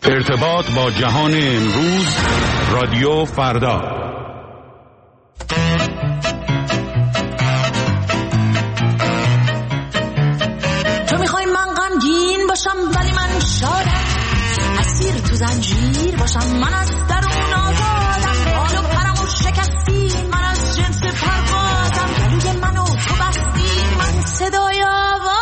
ارتباط با جهان امروز، رادیو فردا. تو میخوای من غمگین باشم ولی من شادم، اسیر تو زنجیر باشم من از درون آزادم، حال و پرمو شکستی من از جنس پروازم، گلوی منو تو بستی من صدای آوازم.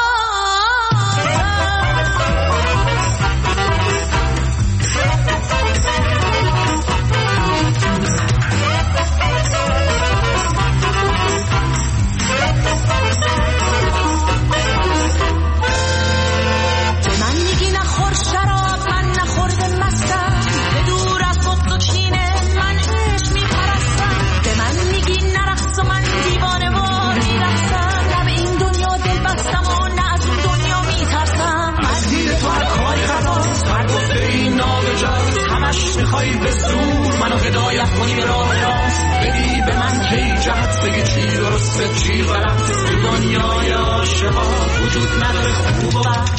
میخوای به زور منو هدایت کنی به راه راست، بگی به من کی جهت، بگی چی درسته چی غلط. تو دنیای عاشقا وجود نداره خوب و بد.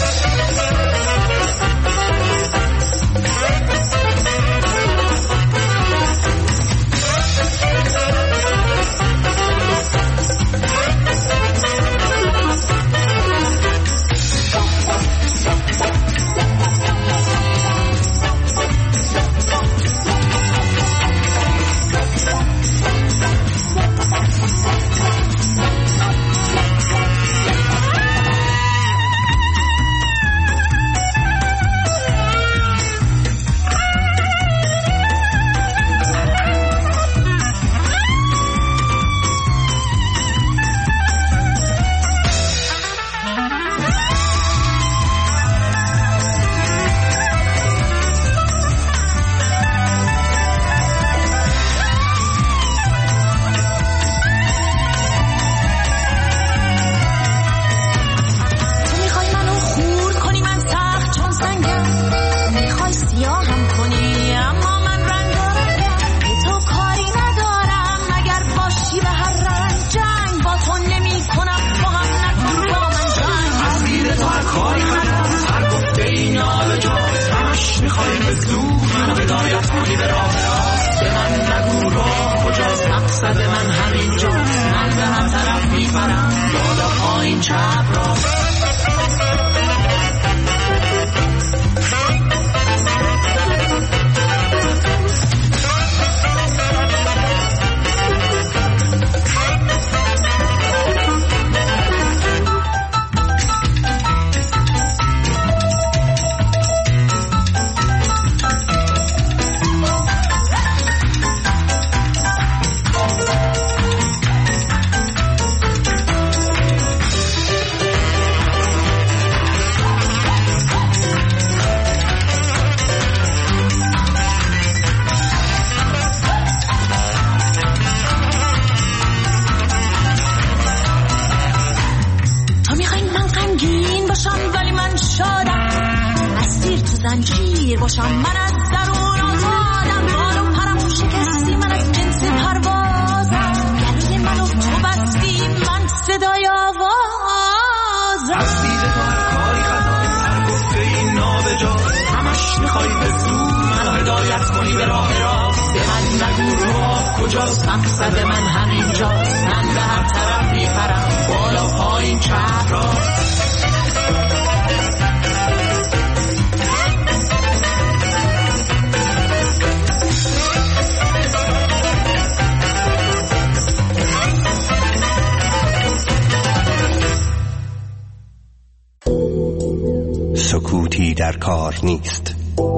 سکوتی در کار نیست.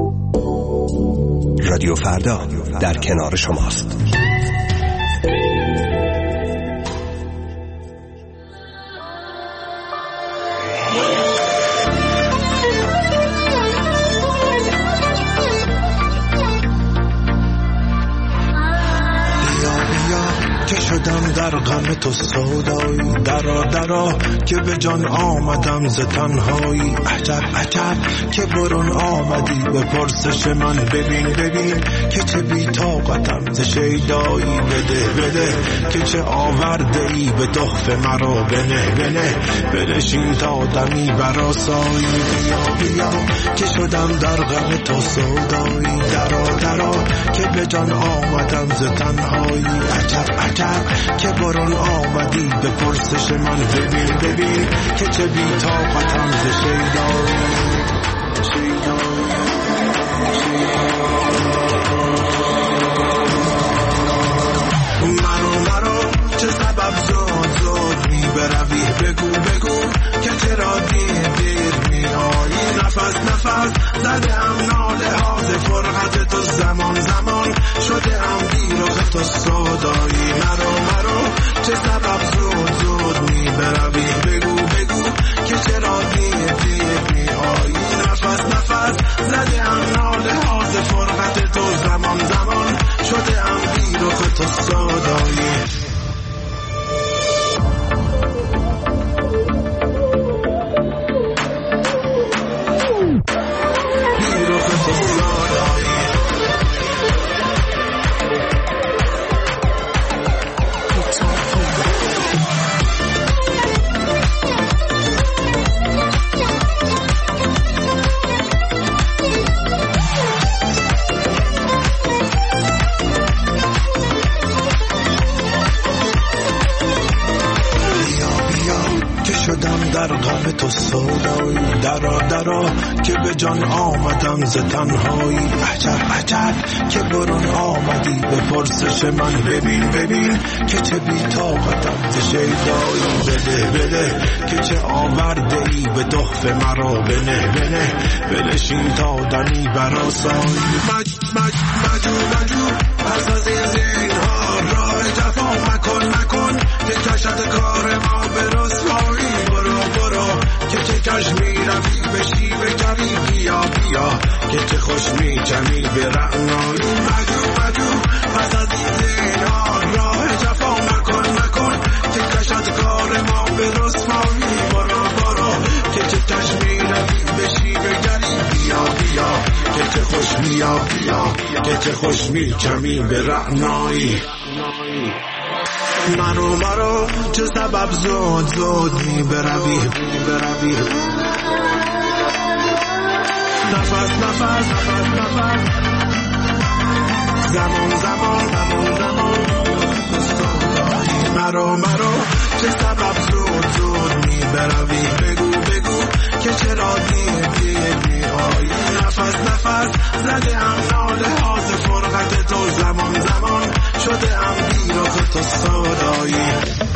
رادیو فردا در کنار شماست. که شدم در غم تو سودایی، درا که به جان آمدم ز تنهایی. عجب عجب که برون آمدی به پرسش من، ببین که چه بی طاقتم ز شیدایی. بده که چه آورده ای به تحفه مرا، بنشین تا دمی برآسایی. بیا که شدم در غم تو سودایی، درا که به جان آمدم ز تنهایی. عجب که برون آمدی به پرسش من، ببین که چه بی طاقتم ز شیدایی. مرو چه سبب زود می بروی، بگو که چرا دیر می آیی. نفس زده هم ناله ها ز فرقت تو، زمان شده هم بیرخ تو سودایی. مرو چه سبب زود می بروی، بگو که چرا دیر می آیی. نفس زده هم ناله ها ز فرقت تو، زمان شده هم بیرخ تو سودایی. در غم تو سودایی، درا که به جان آمدم ز تنهایی. عجب که برون آمدی به پرسش من، ببین که چه بی طاقتم ز شیدایی. بده که چه آورده ای به تحفه مرا، بنشین تا دمی برآسایی. مجو پس از این زینهار راه جفا مکن که کشد کار ما به رسوایی. برو که چه کش می روی به شیوه جوی، بیا که چه خوش می چمی به رعنایی. مجو پس از این زینهار راه جفا مکن که کشد کار ما به رسوایی. برو که چه کش می روی به شیوه جوی، بیا که چه خوش که چه خوش می چمی به رعنایی. مرو چه سبب زود می بروی، نفس زمان مرو چه سبب زود می بروی، بگو که چرا دیر می آیی. نفس زده هم ناله ها ز فرقت تو، زمان شده هم بیرخ تو سودایی.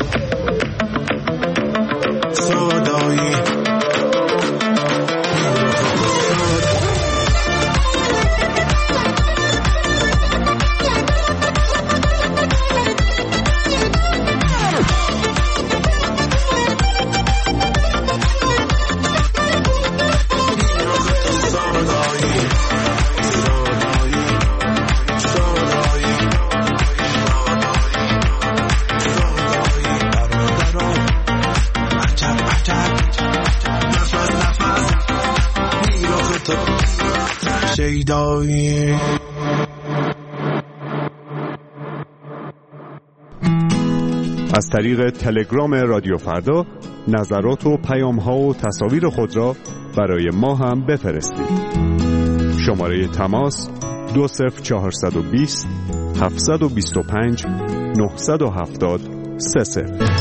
از طریق تلگرام رادیو فردا نظرات و پیام‌ها و تصاویر خود را برای ما هم بفرستید. شماره تماس 20420 725 970 30.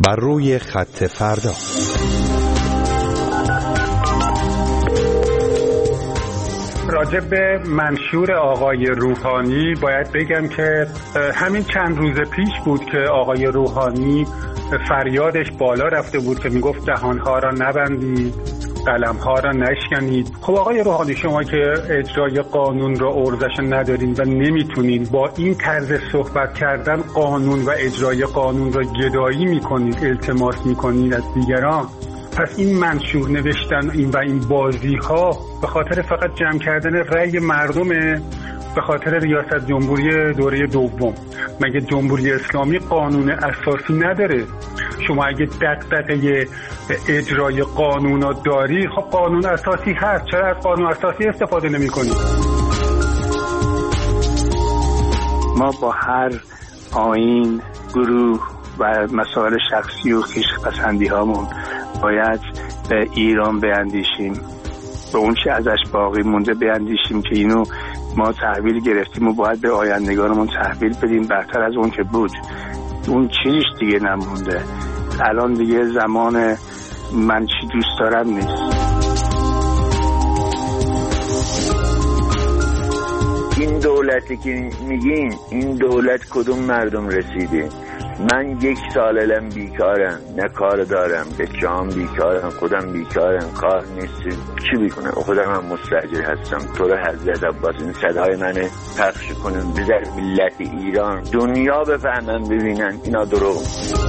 بر روی خط فردا. راجع به منشور آقای روحانی باید بگم که همین چند روز پیش بود که آقای روحانی فریادش بالا رفته بود که میگفت دهانها را نبندید، قلمها را نشکنید. خب آقای روحانی، شما که اجرای قانون را ارزش ندارین و نمیتونین با این طرز صحبت کردن قانون و اجرای قانون را گدایی میکنید، التماس میکنید از دیگران، پس این منشور نوشتن این بازی ها به خاطر فقط جمع کردن رأی مردمه، به خاطر ریاست جمهوری دوره دوم. مگه جمهوری اسلامی قانون اساسی نداره؟ شما اگه دغدغه اجرای قانونا داری، خب قانون اساسی هست، چرا از قانون اساسی استفاده نمی کنی؟ ما با هر آیین، گروه و مسائل شخصی و خویشپسندی هامون باید به ایران بیندیشیم، به اون چه ازش باقی مونده بیندیشیم که اینو ما تحویل گرفتیم و باید به آیندگانمون تحویل بدیم برتر از اون که بود. اون چیزیش دیگه نمونده. الان دیگه زمان من چی دوست دارم نیست. این دولتی که میگین، این دولت کدوم مردم رسیده؟ من 1 سال الان بیکارم، نه کار دارم، بچه‌ام بیکارم، خودم بیکارم، کار نیست، چی میکنم؟ خودم هم مستاجر هستم. تو رو حضرت عباس این صدای منه پخش کنم بذار ملت ایران دنیا بفهمن ببینن اینا دروغ.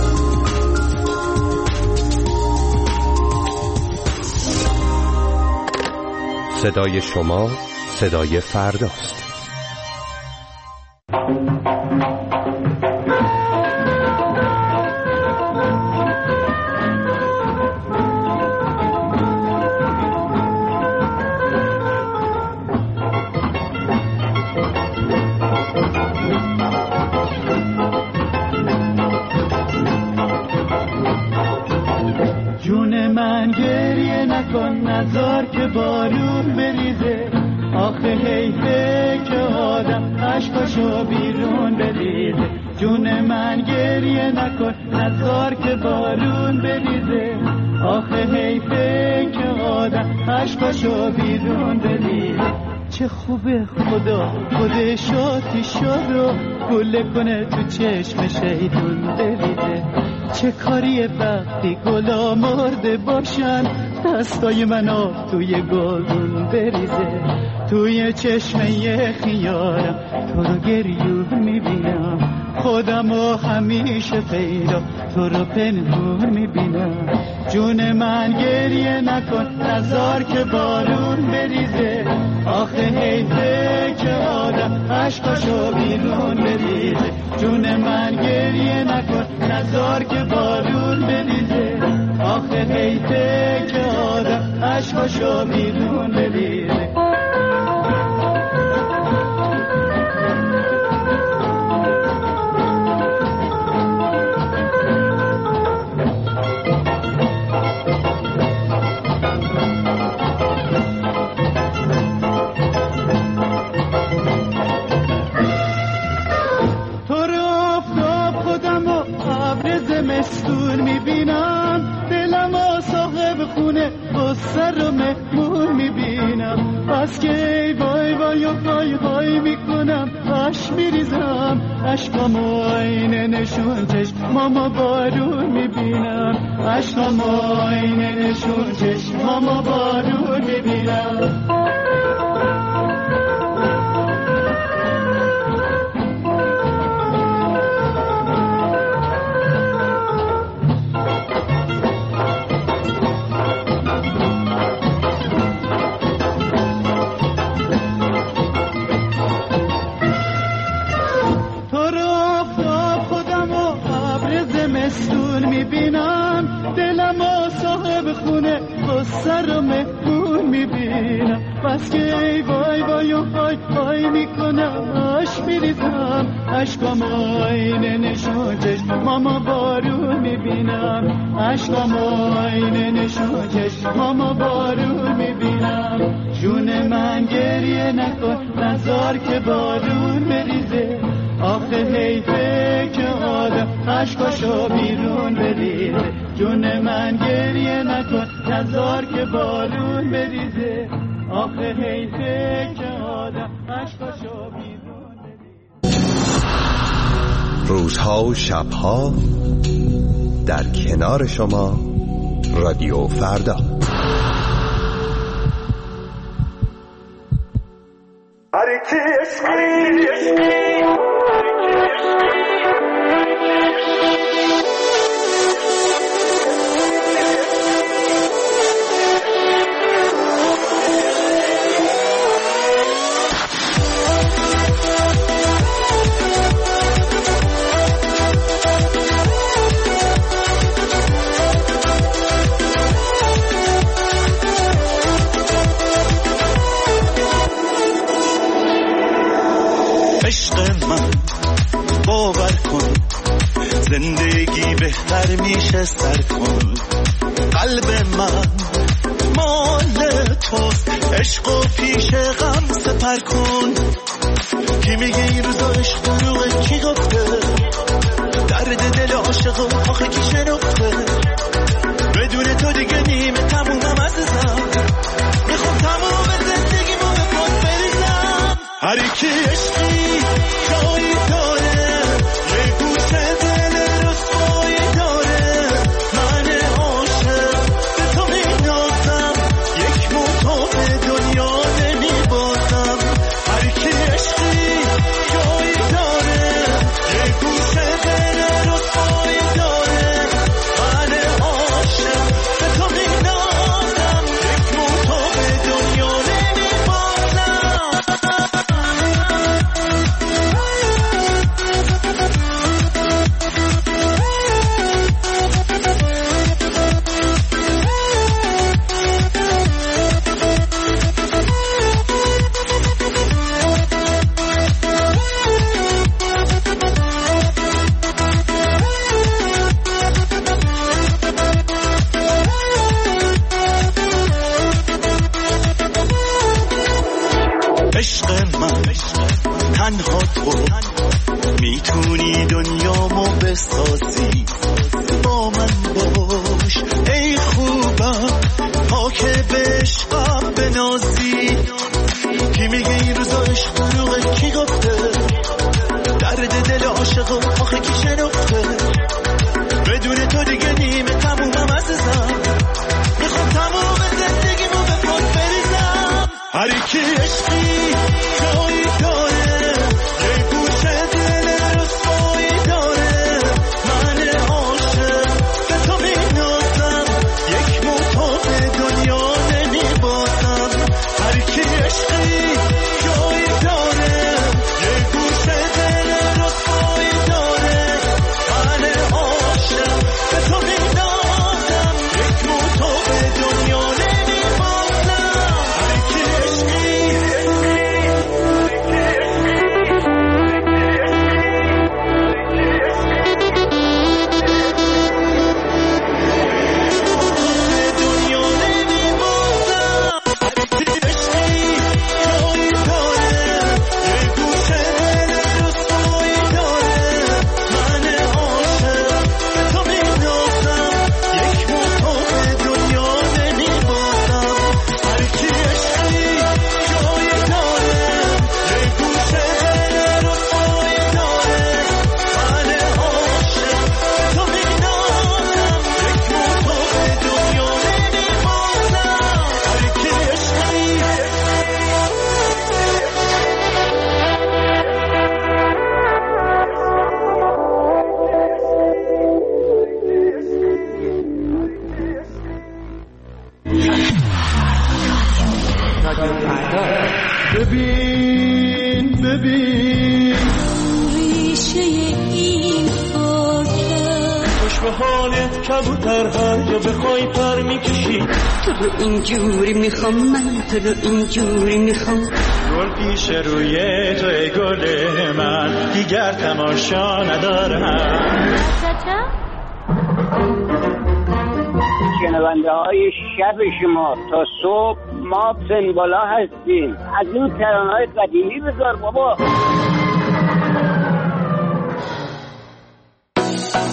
صدای شما صدای فرداست. جون من گریه نکن، نذار که بارون بریزه، آخه حیفه که آدم عشقاشو بیرون بریزه. جون من گریه نکن، نذار که بارون بریزه، آخه حیفه که آدم عشقاشو بیرون بریزه. چه خوبه خدا خودش آتیشا رو گله کنه تو چشم شیطون بریزه. چه کاریه وقتی گلا مرده باشن، دستای من آب توی گلدون بریزه. توی چشمه خیارم تو رو گریون میبینم، خودمو همیشه پیدا تو رو پنهون میبینم. جون من گریه نکن، نذار که بارون بریزه، آخه حیفه که آدم عشقاشو بیرون بریزه. جون من گریه نکن، نذار که بارون بریزه، آخه حیفه که آدم عشقاشو بیرون بریزه. مستور میبینم، دلم و صاحب خونه بسر رو مهمون میبینم. بس که ای وای وای و وای وای میکنم، عشق میریزم، عشقم و آینه نشون چشمام بارون میبینم. عشقم و آینه نشون چشمام بارون میبینم. میبینم، دلم و صاحب خونه بسر رو مهمون میبینم. بس که ای وای وای و وای وای میکنم، عشق میریزم، عشقم آینه نشون چشمام بارون میبینم. عشقم آینه نشون چشمام بارون میبینم. جون من گریه نکن، نذار که بارون بریزه، آخه حیفه که آدم عشقاشو بیرون بریزه. جون من گریه نکن نذار که بارون بریزه. آخه حیفه که آدم عشقاشو بیرون بریزه. روزها و شبها در کنار شما رادیو فردا. زندگی بهتر میشه سر کن. قلب من مال توست، عشق و پیش غم سپر کن. کی میگه این روزا عشق دروغه؟ کی گفته؟ درد دل عاشق و آخه کی شنفته؟ بدون تو دیگه نیمه تمومم عزیزم. میخوام تموم زندگیمو به پات بریزم. هر کی عشقی جایی داره، یه گوشه دل رسوایی داره. من عاشق به تو مینازم، یک موتو به دنیا نمیبازم. هر کی عشقی جایی داره، یه گوشه دل رسوایی داره. من عاشق به تو مینازم، یک موتو به دنیا نمیبازم. عشق من تنها تو میتونی دنیامو بسازی. با من باش ای خوبم تا که به عشقم بنازی. کی میگه این روزا عشق دروغه؟ کی گفته؟ درد دل عاشق و آخه کی شنفته؟ بدون تو دیگه نیمه تمومم عزیزم. میخوام تموم زندگیمو به پات بریزم. هر کی عشقی جایی داره، یه گوشه دل رسوایی داره. من عاشق به تو مینازم، یک موتو به دنیا نمیبازم. هر کی عشقی جایی داره، یه گوشه دل رسوایی داره. من عاشق به تو مینازم، یک موتو به دنیا نمیبازم. هر کی عشقی ببین ریشه این خاکه خوش به حالت کبوتر هر جا بخوای پر میکشی. تو رو اینجوری میخوام، من تو رو اینجوری میخوام. گل پیش روی تو ای گل من، دیگر تماشا ندارم. شنونده های شب شما تا صبح ما سنبالا هستیم. از این ترانه‌های قدیمی بذار بابا.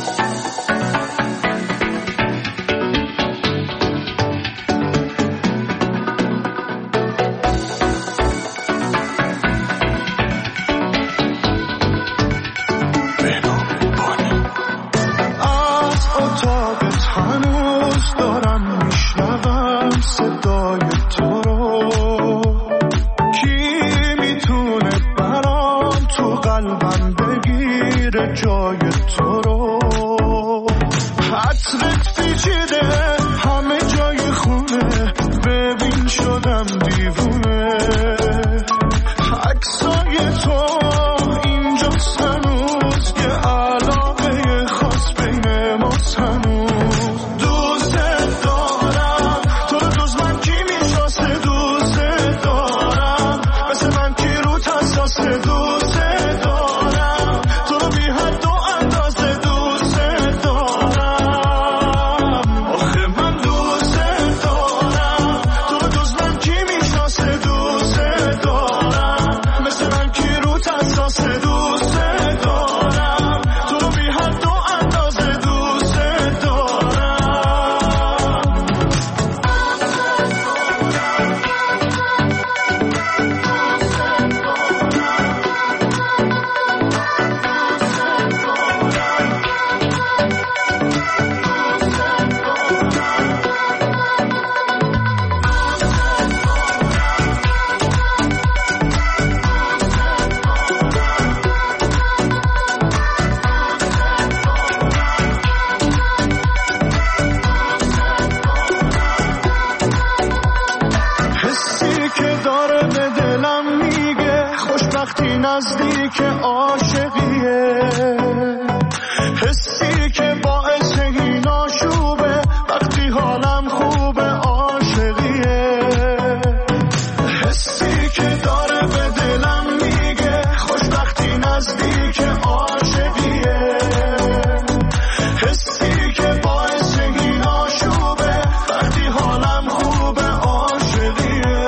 جای تو رو. عطرت پیچیده همه جای خونه، ببین شدم دیوونه. عکسای تو اینجاست هنوز، که علاقه خاص بین ماست هنوز. دوست دارم تو رو، جز من کی میشناسه؟ دوست دارم مثل من کی رو حساسه؟ دوست دارم تو رو بی حد و اندازه. دوست دارم آخه من دوست دارم تو رو، جز من کی میشناسه؟ دوست دارم مثل من کی رو حساسه؟ دوست دارم تو رو بی حد و اندازه. دوست دارم. حسی که داره به دلم میگه خوشبختی نزدیک عاشقیه. حسی که باعث این آشوبه وقتی حالم خوبه عاشقیه. حسی که داره به دلم میگه خوشبختی نزدیک عاشقیه. حسی که باعث این آشوبه وقتی حالم خوبه عاشقیه.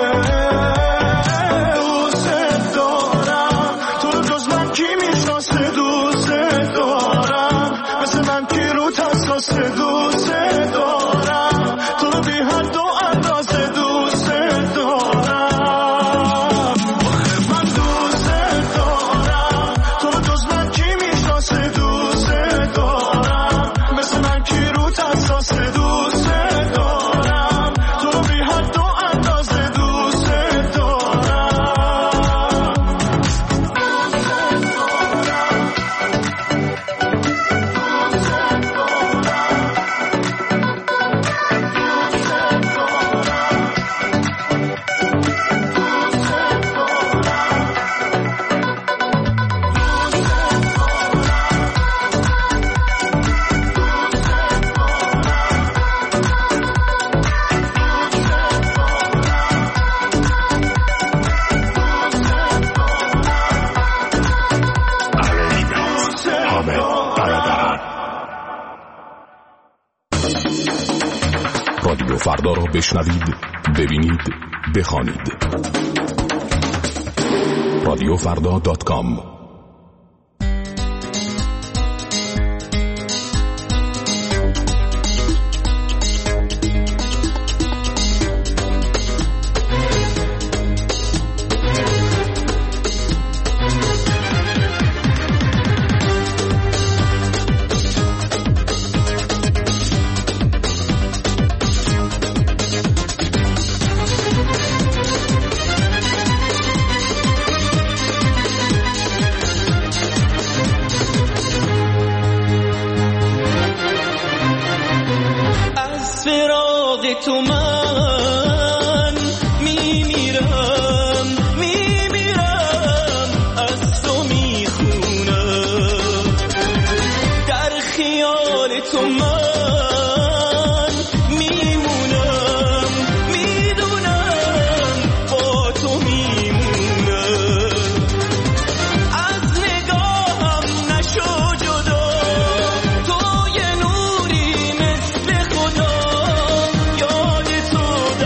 دوست دارم تو رو، جز من کی میشناسه؟ دوست دارم مثل من کی رو حساسه؟ دوست دارم تو رو بی حد و اندازه. دوست دارم آخه من دوست دارم تو رو، جز من کی میشناسه؟ دوست دارم مثل من کی رو حساسه؟ دوست دارم تو رو بی حد و اندازه. دوست رادیو فردا را بشنوید، ببینید، بخوانید. radiofrda.com. تو من میمیرم از تو میخونم، در خیال تو من میمونم، میدونم با تو میمونم. از نگاهم نشو جدا، تو یه نوری مثل خدا، یاد تو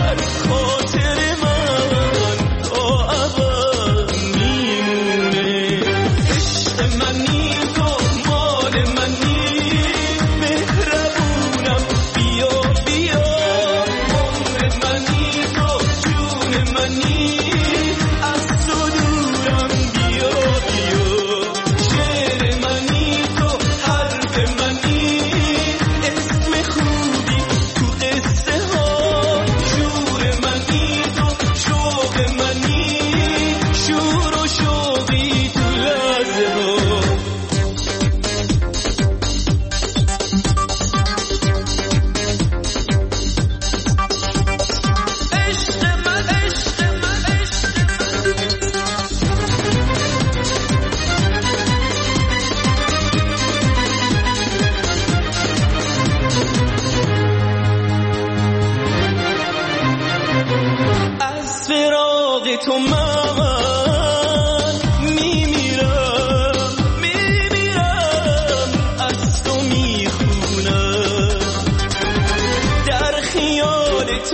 تو من میمیرم از تو میخونم در خیال تو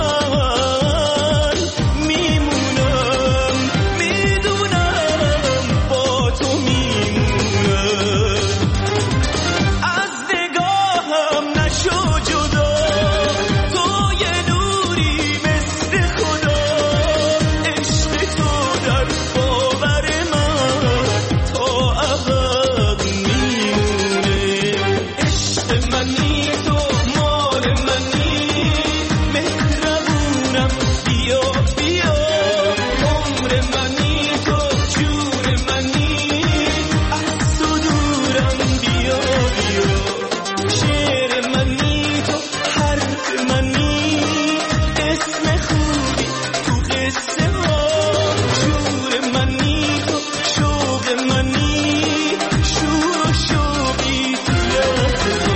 من میمونم میدونم با تو میمونم از نگاهم نشو جدا تو یه نوری مثل خدا عشق تو در باور من تا ابد میمونه عشق منی تو مال منی مهربونم بیا بیا عمر منی تو جون منی از تو دورم بیا بیا شعر منی تو حرف منی اسم خوبی تو قصه ها شور منی تو شوق منی شور و شوقی تو لحظه ها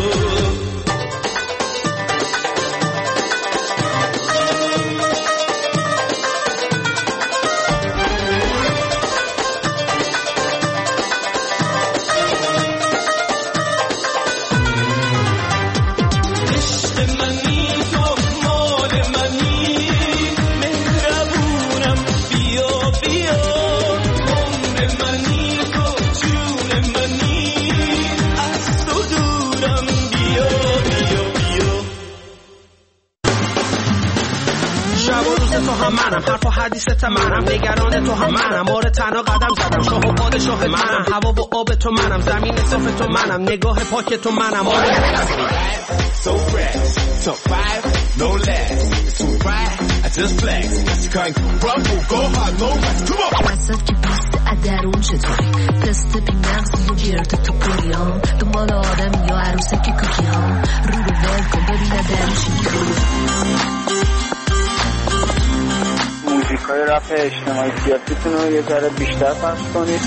عشق منی تو مال منی مهربونم بیا بیا عمر منی تو جون منی از تو دورم بیا بیا بیا شب و روز تو هم منم حرف و حدیثت منم نگران تو هم منم آره تنها قدم زدم شاه و پادشاه منم هوا و آب تو منم زمین صاف تو منم نگاه پاک تو منم آره So fresh, so five, no less. Too right, I just flex. Can't rumble, go hard, no rest. Come on. وسط که بیست درون چطوری تست بی مغزی و گرد تو پریام دنبال آدم یا عروسه که کوکی ها رو رو ول کن ببینه درش موزیکای رپ اجتماعی سیاسیتون رو یه ذره بیشتر پخش کنید.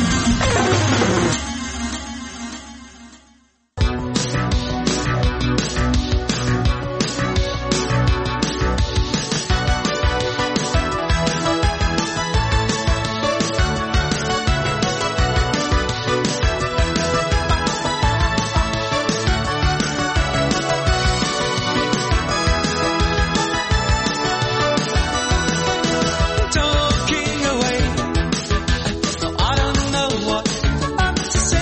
Talking away, so I don't know what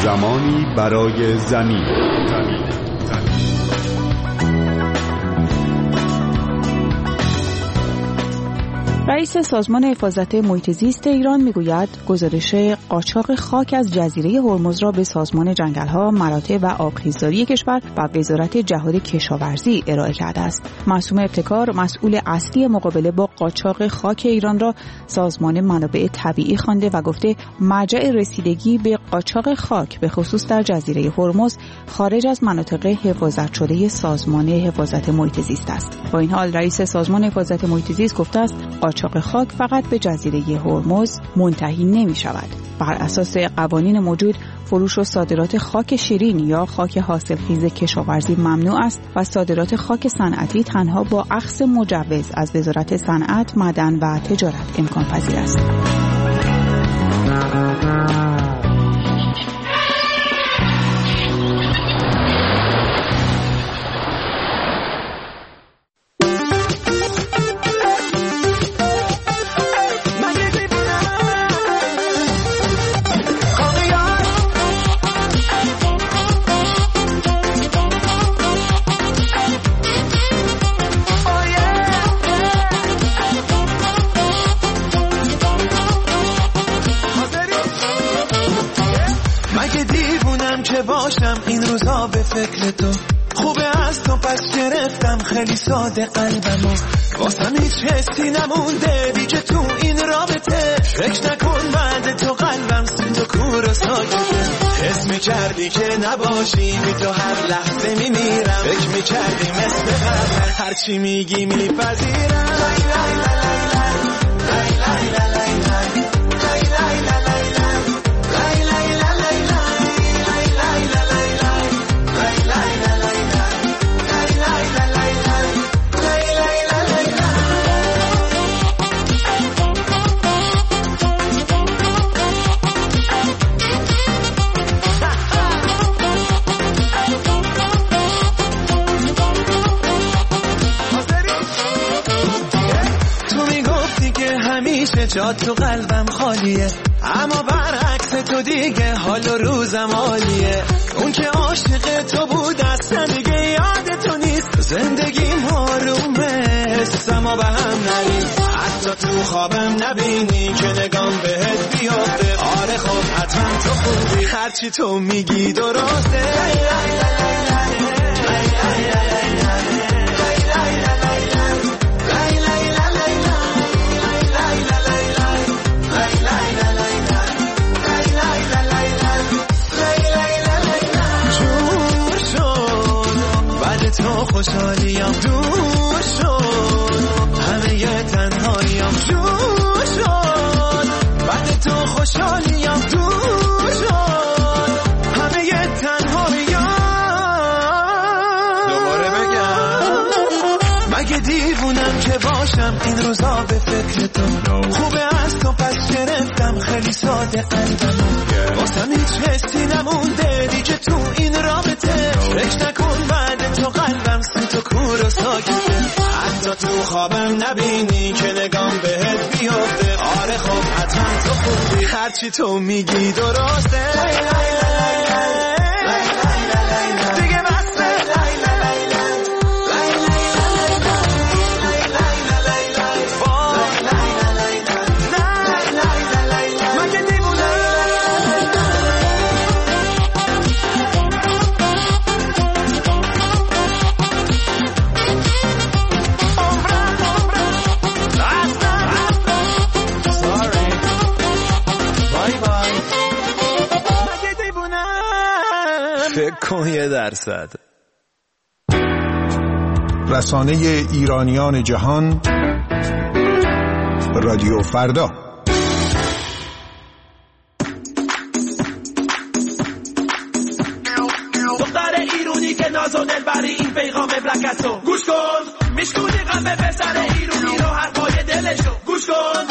زمانی برای زمین. رئیس سازمان حفاظت محیط زیست ایران میگوید گزارش قاچاق خاک از جزیره هرمز را به سازمان جنگل‌ها، مراتع و آبخیزداری کشور و وزارت جهاد کشاورزی ارائه کرده است. معصوم ابتکار، مسئول اصلی مقابله با قاچاق خاک ایران را سازمان منابع طبیعی خوانده و گفته مرجع رسیدگی به قاچاق خاک به خصوص در جزیره هرمز خارج از مناطق حفاظت شده سازمان حفاظت محیط زیست است. با این حال رئیس سازمان حفاظت محیط زیست گفته است قاچاق خاک فقط به جزیره هرمز منتهی نمی شود. بر اساس قوانین موجود فروش و صادرات خاک شیرین یا خاک حاصلخیز کشاورزی ممنوع است و صادرات خاک صنعتی تنها با اخذ مجوز از وزارت صنعت، معدن و تجارت امکان پذیر است. باشم این روزا به فکر تو خوبه از تو پس گرفتم خیلی ساده قلبمو واسم هیچ حسی نمونده دیگه تو این رابطه فکر نکن بعد تو قلبم سوت و کور و ساکته حس میکردی که نباشی بی تو هر لحظه میمیرم فکر میکردی مثل قبل هرچی میگی میپذیرم جات تو قلبم خالیه اما برعکس تو دیگه حال و روزم عالیه اون که عاشق تو بود اصلا دیگه یاد تو نیست زندگیم آرومه حسم به هم نریز حتی تو خوابم نبینی که نگام بهت بیافته آره خب حتما تو خوبی هرچی تو میگی درسته خوشحالیم دور شد همه یه تنهاییم جور شد بعد تو خوشحالیم دور شد همه یه تنهاییم دوباره بگم مگه دیوونم که باشم این روزا به فکر تو خوبه از تو پس گرفتم خیلی ساده قلبم واسم هیچ حسی نمونده دیگه تو این رابطه فکر نکن بعد تو قلبم تو کور و ساکته حتی تو خوابم نبینی که نگام بهت بیافته آره خب حتما تو خوبی هرچی تو میگی درسته دیگه بسته کن 1%. رسانه ایرانیان جهان رادیو فردا. دختر ایرونی که ناز و دلبری این پیغام مملکتو گوش کن میشکونی قلب پسر ایرونی رو حرفای دلشو گوش کن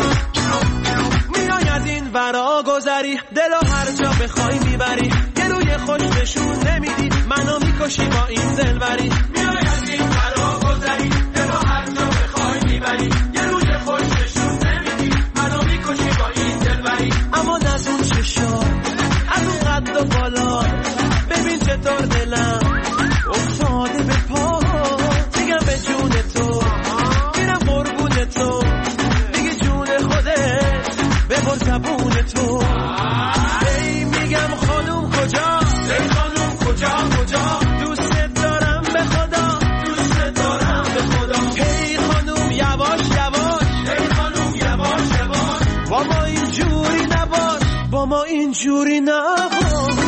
دلو هر جا بخوای میبری یه روی خوش نشون نمیدی منو میکشی با این دلبری میای از این فرا گذری دلو هر جا بخوای میبری یه روی خوش نشون نمیدی منو میکشی با این دلبری اما نزون چشا از اون قد و بالا ببین چطور دلم افتاده به پا میگم به جون تو میرم قربون تو میگی جون خودت ببر زبون تو ای میگم خانوم کجا ای خانوم کجا دوست دارم به خدا دوست دارم به خدا ای خانوم یواش ای خانوم یواش با ما اینجوری نباش با ما اینجوری نباش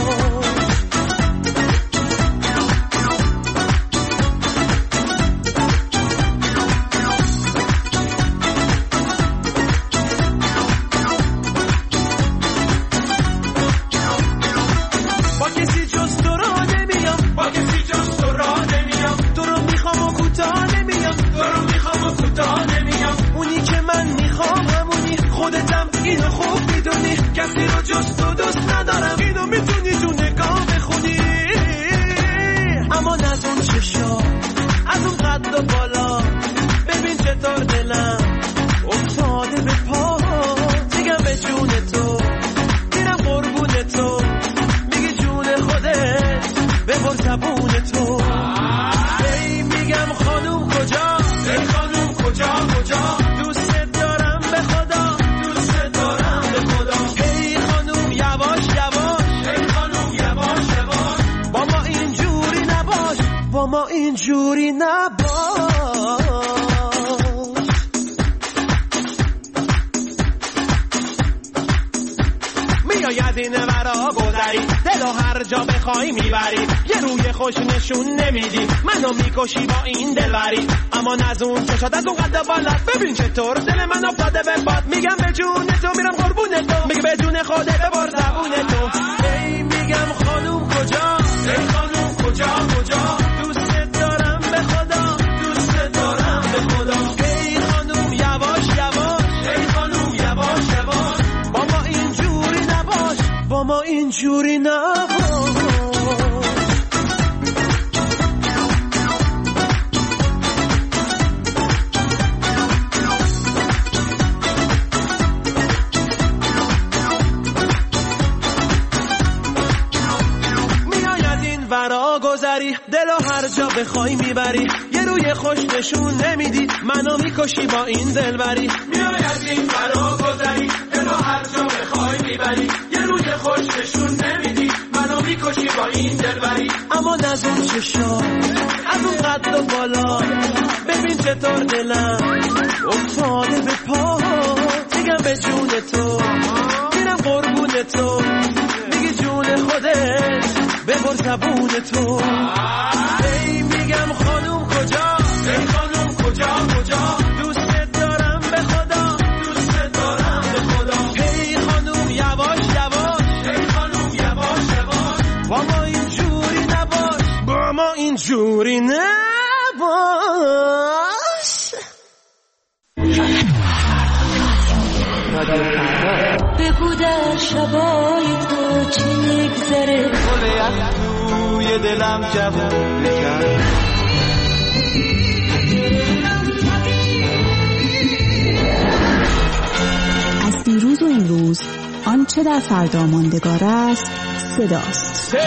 اینو خوب میدونی کسی رو جز تو دوست ندارم اینو میتونی تو نگاه بخونی اما نزون چشا از اون قد و بالا ببین چطور دلم افتاده به پا میگم به جون تو میرم قربون تو میگی جون خودت ببر زبون تو ای میگم خانوم کجا ای خانوم کجا دوست دارم به خدا با ما اینجوری نباش میاید این ورا گذری دلو هر جا بخوای میبری یه روی خوش نشون نمیدی منو میکشی با این دلبری اما نزون چشات از اون قد بالا ببین چطور دل من افتاده به باد میگم به جون تو میرم قربون تو میگه به جون خودت ببر زبون تو ای میگم خانوم کجا ای خانوم کجا دوست دارم به خدا دوست دارم به خدا ای خانوم یواش ای خانوم یواش با ما اینجوری نباش با ما اینجوری نباش ورا گذری دلو هر جا بخوای میبری یه روی خوش نشون نمیدی منو میکشی با این دلبری میای از این ورا گذری دلو هر جا بخوای میبری یه روی خوش نشون نمیدی منو میکشی با این دلبری اما نزون چشا از اون قد و بالا ببین چطور دلم افتاده به پا میگم به جون تو میرم قربون تو میگی جون خودت ببر زبون تو ای میگم خانوم کجا ای خانوم کجا دوست دارم به خدا دوست دارم به خدا ای خانوم یواش ای خانوم یواش با ما اینجوری نباش با ما اینجوری نباش بگو در شبای تو چی میگذره گله از توی دلم جوون بکن از دیروز و امروز آنچه در فردا ماندگار است صداست.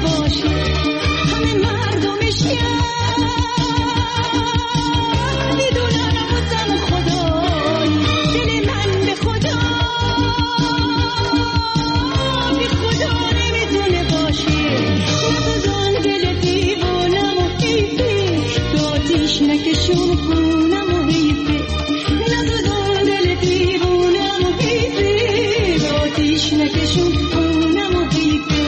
باشه همه مردم شهر میدونن واسم خدای دل من به خدا بی خدا نمیتونه باشه نبودن دل دیوونم و حیفه به آتیش نکشون خونم و حیفه نبودن دل دیوونم و حیفه به آتیش نکشون خونم و حیفه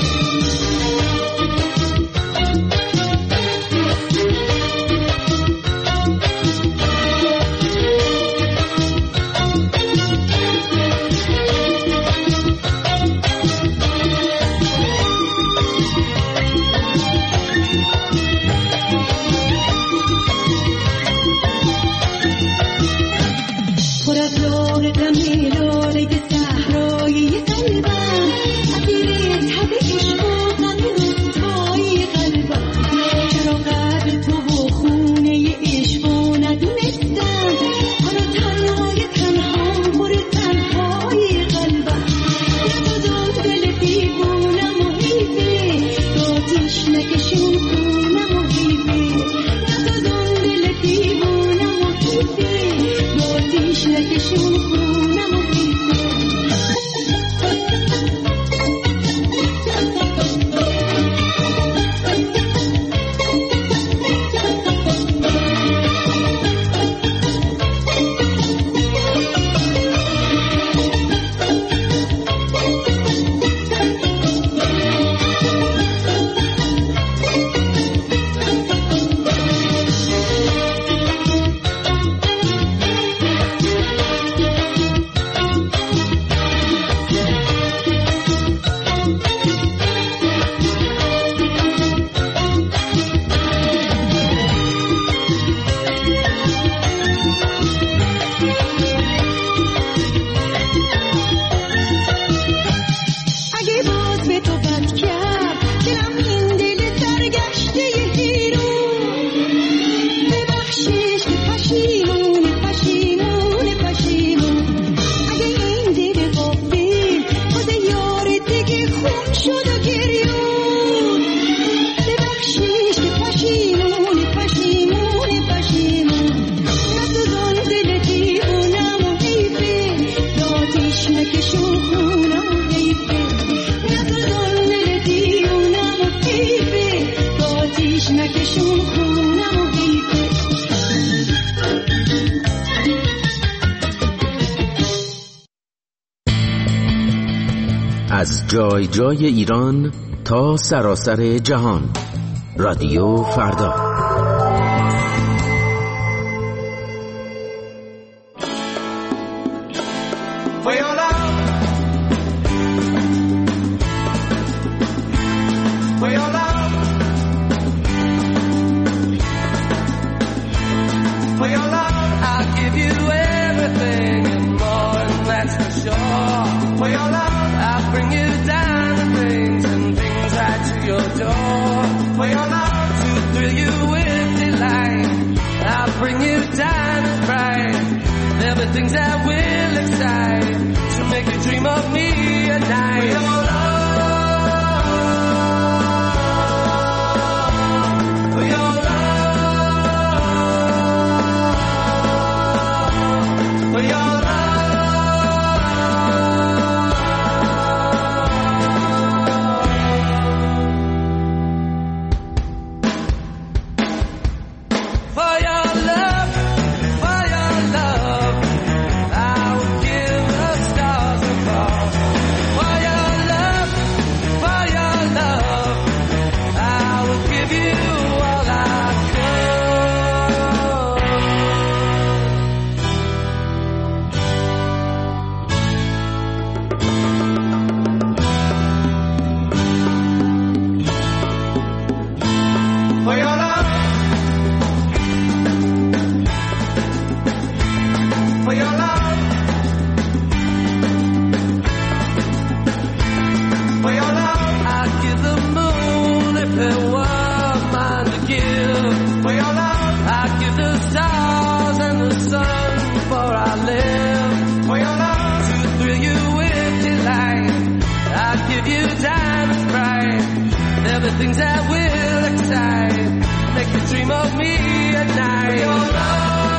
پر از راه غم لاله صحرایی قلبم اسیر تب عشق و غم رسوایی قلبم چرا قدر تو و خونه عشق و ندونستم حالا تنهای تنهام پر تنهایی قلبم نبودم دل دیوونم و حیفه به آتیش نکشون خونم و حیفه نبودم دل دیوونم و حیفه به آتیش نکشون خونم و حیفه اگه باز به تو بد کرد دلم این دل سرگشته هیرون ببخشش که پشیمون اگه این دل غافل باز یار دیگه خون شد و گریون ببخشش که پشیمون نسوزان دل دیوونم و حیفه به آتیش نکشون خونم و حیفه نسوزان دل دیوونم و حیفه به آتیش نکشون خونم و حیفه از جای جای ایران تا سراسر جهان، رادیو فردا. For your love, for your love, for your love, I'll give you everything and more, and that's for sure. For your love, I'll bring you diamond rings and things right to your door. For your love, to thrill you things that will excite, make you dream of me at night. Your love.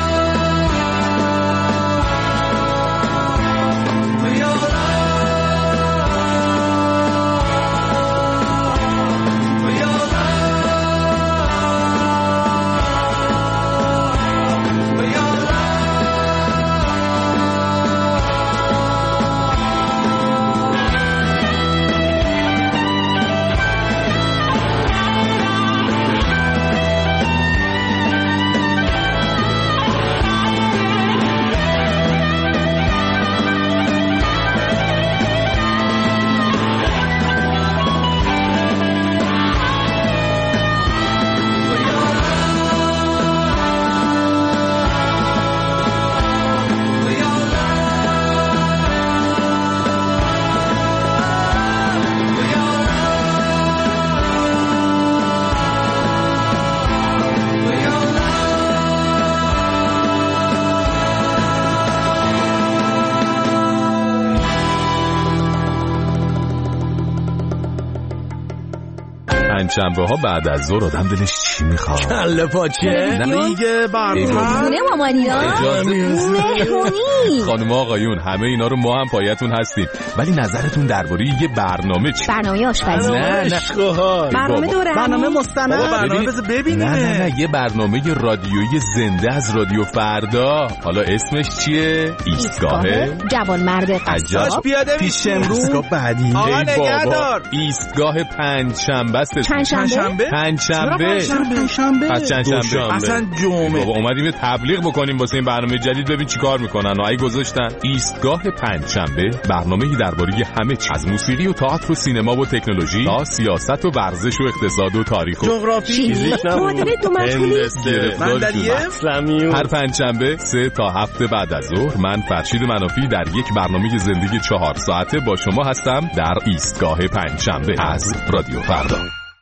شنبه ها بعد از ظهر آدم دلش چی میخواد؟ کله پاچه دیگه برنامه خانم آقایون همه اینا رو ما هم پایتون هستیم، ولی نظرتون درباره یه برنامه چی؟ برنامه آشپزی. نه برنامه دوره، برنامه مستند، برنامه بذار ببینیم. نه یه برنامه رادیویی زنده از رادیو فردا. حالا اسمش چیه؟ ایستگاه جوانمرد قصاب. پیاده پیش امروز بعدی. ایستگاه پنجشنبه است. پنجشنبه اصلا جمعه. بابا اومدیم تبلیغ بکنیم واسه این برنامه جدید، ببین چیکار میکنن. ای گذاشتن ایستگاه پنجشنبه، برنامه‌ای درباره همه چیز، از موسیقی و تئاتر و سینما و تکنولوژی تا سیاست و ورزش و اقتصاد و تاریخ و جغرافی، معادله دو مخولی، صنعتی اسلامی. هر پنجشنبه 3 تا 7 بعد از ظهر من فرشید منافی در یک برنامه زندگی 4 ساعته با شما هستم در ایستگاه پنجشنبه از رادیو فردا.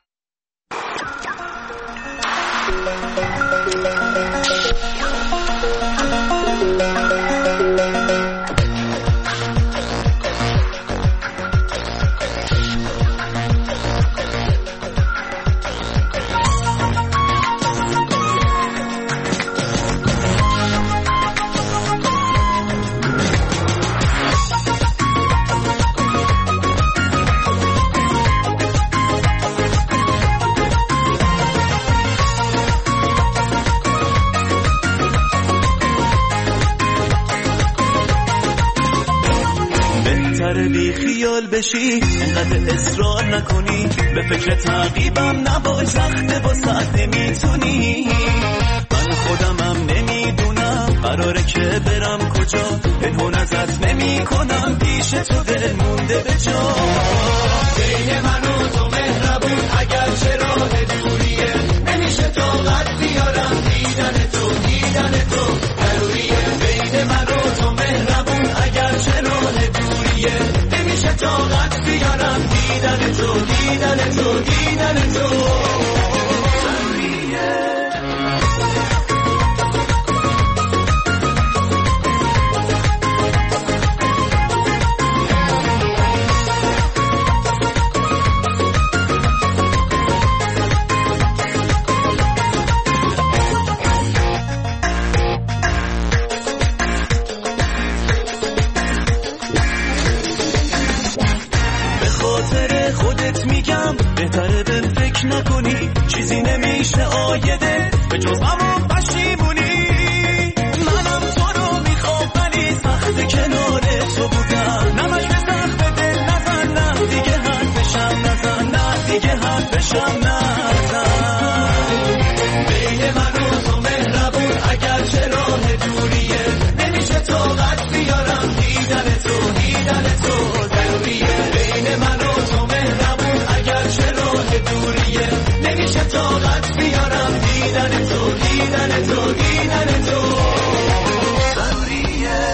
بی خیال بشی، انقدر اصرار نکنی، به فکر تعقیبم نباش، وقت با ساعت نمیتونی. من خودمم نمیدونم قراره که برم کجا، پنهون ازت نمی کنم، پیش تو دل مونده به جا. بین من و تو مهربون اگر چه راه دوریه، نمیشه طاقت بیارم دیدن تو ضروریه. بین من و تو مهربون اگر چه راه دوریه، نمیشه طاقت بیارم دیدن تو بهتره به فکر نکنی، چیزی نمیشه آیده به جز غم و پشیمونی. منم تو رو میخوام ولی سخت کنار تو بودم، نمش به سخت دل نزن، نه دیگه حرفشم نزن، نه دیگه حرفشم نزن. بین من و تو مهربون اگر چه راه دوریه، نمیشه طاقت بیارم دیدن تو ضروریه. بین من و تو مهربون اگر چه راه دوریه، نمیشه طاقت بیارم دیدن تو ضروریه.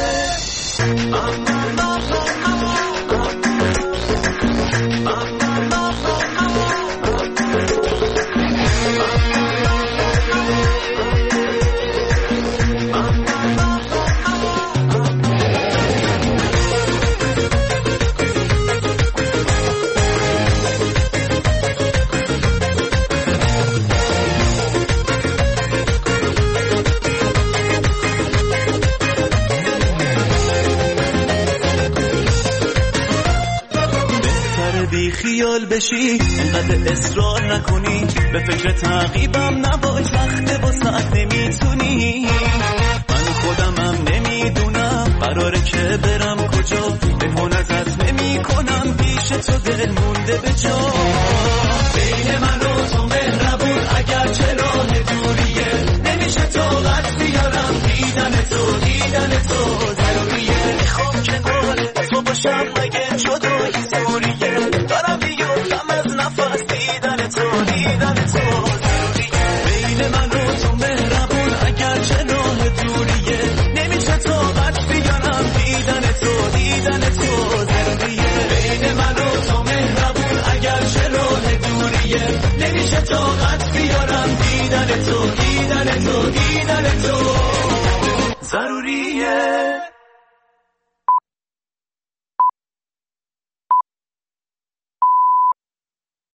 بشی انقدر اصرار نکنی به فکر تعقیبم نباش وقت واسه نمیتونی من خودمم نمیدونم قراره که برم کجا بهون ازت نمی کنم پیش تو دل مونده به جا بین من و تو مهربون اگر چه راه دوریه نمیشه طاقت بیارم دیدن تو ضروریه میخوام کنار تو باشم مگه جدایی زوریه دارم بیفتم از نفس دیدن تو ضروریه بین من و تو مهربون اگر چه راه دوریه نمیشه طاقت بیارم دیدن تو ضروریه بین من و تو مهربون اگر چه راه دوریه نمیشه طاقت بیارم دیدن تو ضروریه